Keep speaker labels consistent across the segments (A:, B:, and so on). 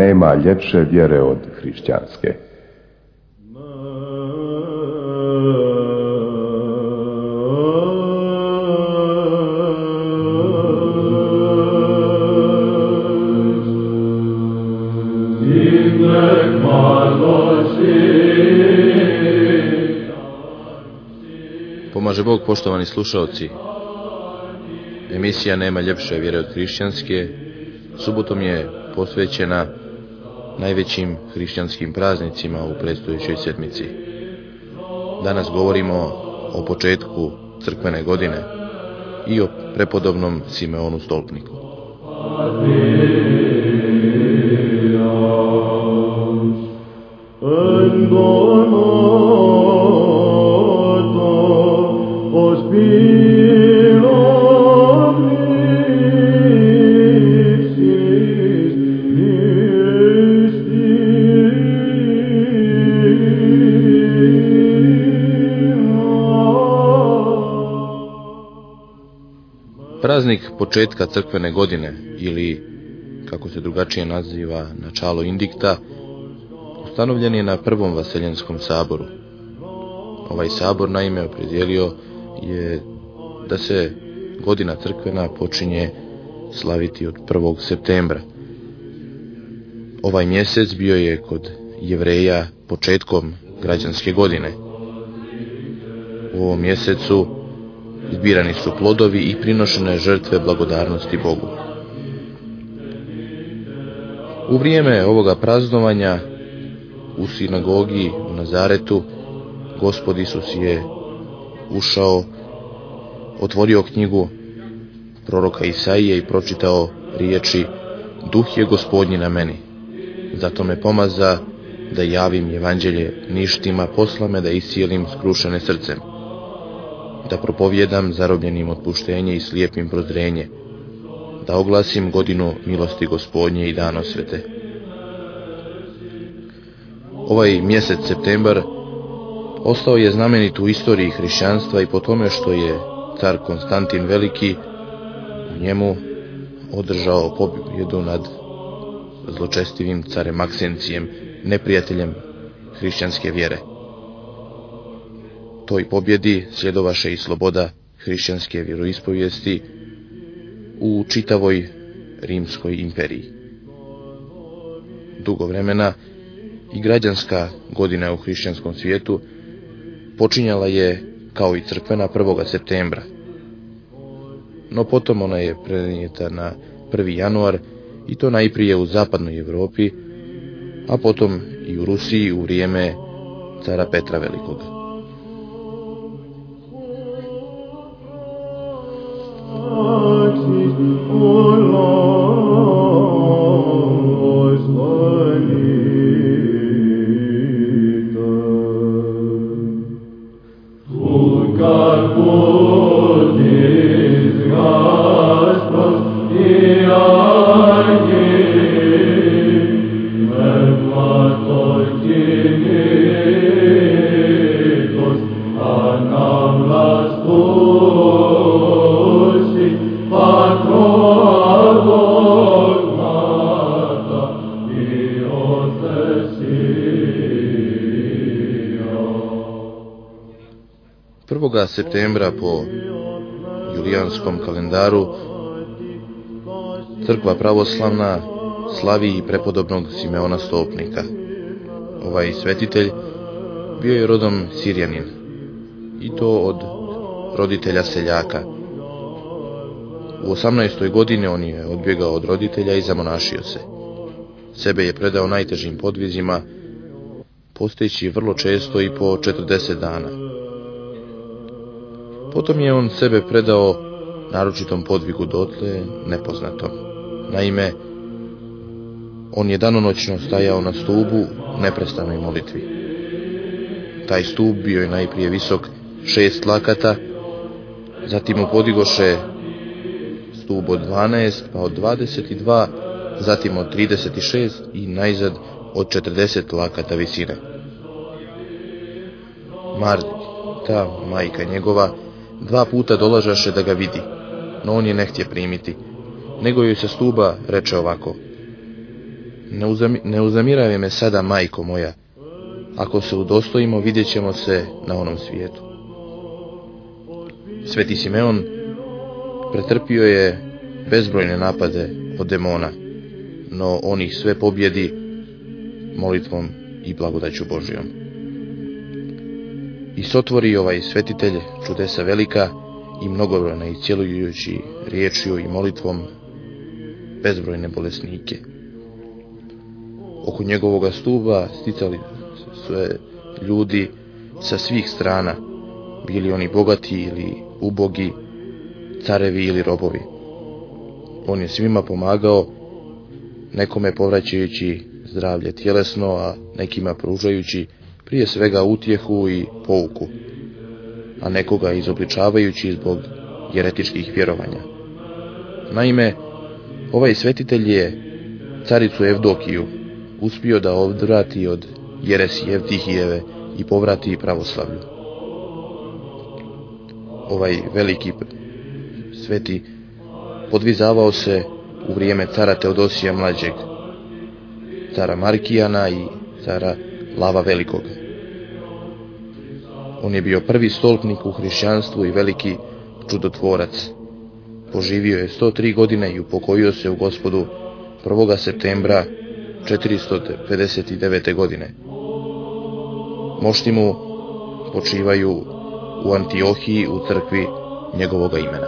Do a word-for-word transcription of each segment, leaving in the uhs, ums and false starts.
A: nema ljepše vjere od hrišćanske.
B: Pomaže Bog, poštovani slušaoci. Emisija Nema ljepše vjere od hrišćanske subotom je posvećena najvećim hrišćanskim praznicima u predstojećoj sedmici. Danas govorimo o početku crkvene godine i o prepodobnom Simeonu Stolpniku. Praznik početka crkvene godine, ili kako se drugačije naziva načalo indikta, ustanovljen je na prvom Vaseljenskom saboru. Ovaj sabor naime opredijelio je da se godina crkvena počinje slaviti od prvog septembra. Ovaj mjesec bio je kod Jevreja početkom građanske godine. U ovom mjesecu zbirani su plodovi i prinošene žrtve blagodarnosti Bogu. U vrijeme ovoga praznovanja u sinagogi u Nazaretu Gospod Isus je ušao, otvorio knjigu proroka Isaije i pročitao riječi: Duh je Gospodnji na meni, zato me pomaza da javim evanđelje ništima, posla me da iscijelim skrušene srcem, da propovjedam zarobljenim otpuštenje i slijepim prozrenje, da oglasim godinu milosti Gospodnje i dan osvete. Ovaj mjesec septembar ostao je znamenit u istoriji hrišćanstva i po tome što je car Konstantin Veliki u njemu održao pobjedu nad zločestivim carem Maksencijem, neprijateljem hrišćanske vjere. Toj pobjedi sljedovaše i sloboda hrišćanske vjeroispovijesti u čitavoj Rimskoj imperiji. Dugo vremena i građanska godina u hrišćanskom svijetu počinjala je kao i crkvena prvog septembra. No potom ona je prenijeta na prvi januar i to najprije u zapadnoj Europi, a potom i u Rusiji u vrijeme cara Petra Velikog. prvog septembra po julijanskom kalendaru crkva pravoslavna slavi i prepodobnog Simeona Stolpnika. Ovaj svetitelj bio je rodom Sirjanin, i to od roditelja seljaka. U osamnaestoj godini on je odbjegao od roditelja i zamonašio se. Sebe je predao najtežim podvizima, posteći vrlo često i po četrdeset dana. Potom je on sebe predao naročitom podvigu dotle nepoznatom. Naime, on je danonoćno stajao na stubu u neprestanoj molitvi. Taj stup bio je najprije visok šest lakata, zatim mu podigoše stup od dvanaest, pa od dvadeset dva, zatim od trideset šest i najzad od četrdeset lakata visine. Marta, majka njegova, dva puta dolažaše da ga vidi, no on je ne htje primiti, nego joj sa stuba reče ovako: Ne, uzami, ne uzamiravaj me sada, majko moja. Ako se udostojimo, vidjet ćemo se na onom svijetu. Sveti Simeon pretrpio je bezbrojne napade od demona, no on ih sve pobjedi molitvom i blagodaću Božjom. I sotvori ovaj svetitelj čudesa velika i mnogobrojne i cjelujući riječju i molitvom bezbrojne bolesnike. Oko njegovoga stupa sticali sve ljudi sa svih strana, bili oni bogati ili ubogi, carevi ili robovi. On je svima pomagao, nekome povraćajući zdravlje tjelesno, a nekima pružajući prije svega utjehu i pouku, a nekoga izobličavajući zbog jeretičkih vjerovanja. Naime, ovaj svetitelj je caricu Evdokiju uspio da odvrati od jeresi Evtihijeve i povrati pravoslavlju. Ovaj veliki sveti podvizavao se u vrijeme cara Teodosija mlađeg, cara Markijana i cara Lava Velikog. On je bio prvi stolpnik u hrišćanstvu i veliki čudotvorac. Poživio je sto tri godine i upokojio se u Gospodu prvog septembra četiristo pedeset devete. godine. Mošti mu počivaju u Antiohiji u crkvi njegovoga imena.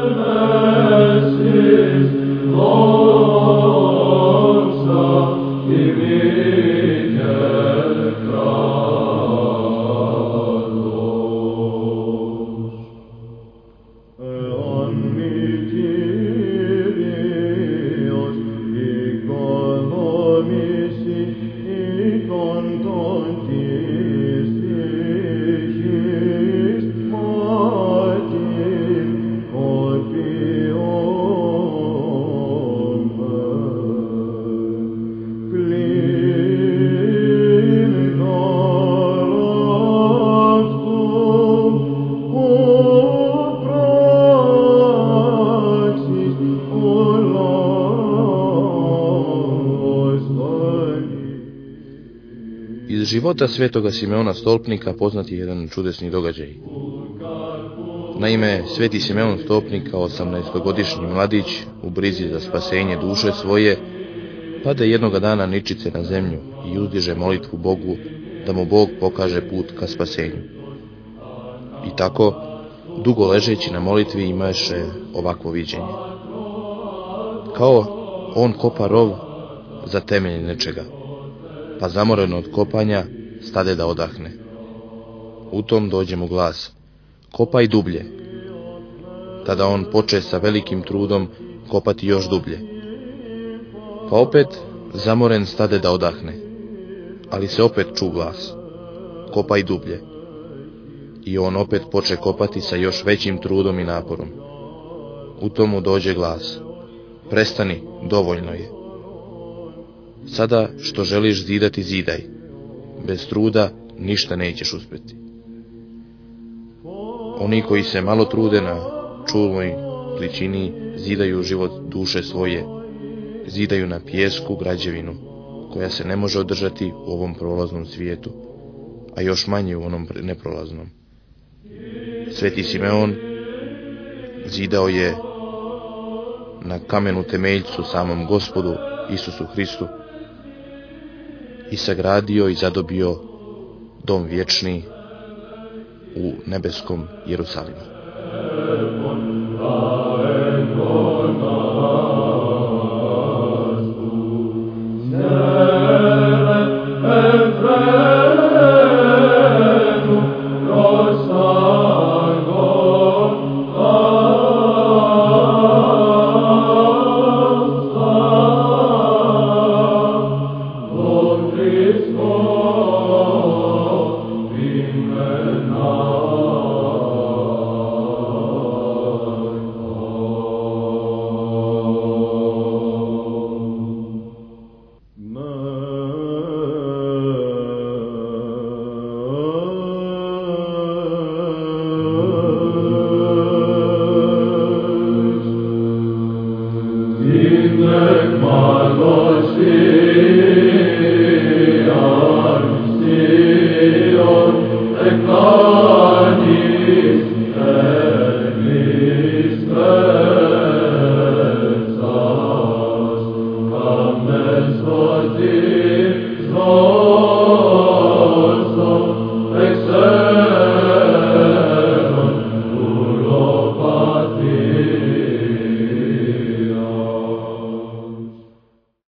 B: Iz života svetoga Simeona Stolpnika poznat je jedan čudesni događaj. Naime, sveti Simeon Stolpnik kao osamnaestogodišnji mladić u brizi za spasenje duše svoje pade jednoga dana ničice na zemlju i uzdiže molitvu Bogu da mu Bog pokaže put ka spasenju. I tako, dugo ležeći na molitvi imaše ovakvo viđenje. Kao on kopa rov za temelj nečega, pa zamoren od kopanja stade da odahne. U tom dođe mu glas: kopaj dublje. Tada on poče sa velikim trudom kopati još dublje. Pa opet zamoren stade da odahne, ali se opet ču glas: kopaj dublje. I on opet poče kopati sa još većim trudom i naporom. U tomu dođe glas: prestani, dovoljno je. Sada što želiš zidati, zidaj. Bez truda ništa nećeš uspjeti. Oni koji se malo trude na čulnoj pličini zidaju život duše svoje, zidaju na pijesku građevinu koja se ne može održati u ovom prolaznom svijetu, a još manje u onom neprolaznom. Sveti Simeon zidao je na kamenu temeljcu samom Gospodu Isusu Hristu i sagradio i zadobio dom vječni u nebeskom Jerusalimu.